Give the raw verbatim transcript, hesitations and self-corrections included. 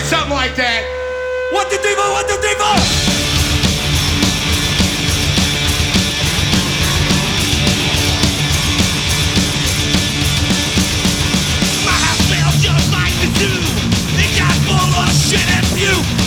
Something like that. One, two, three, four, one, two, three, four. My house smells just like the zoo. It got full of shit and puke.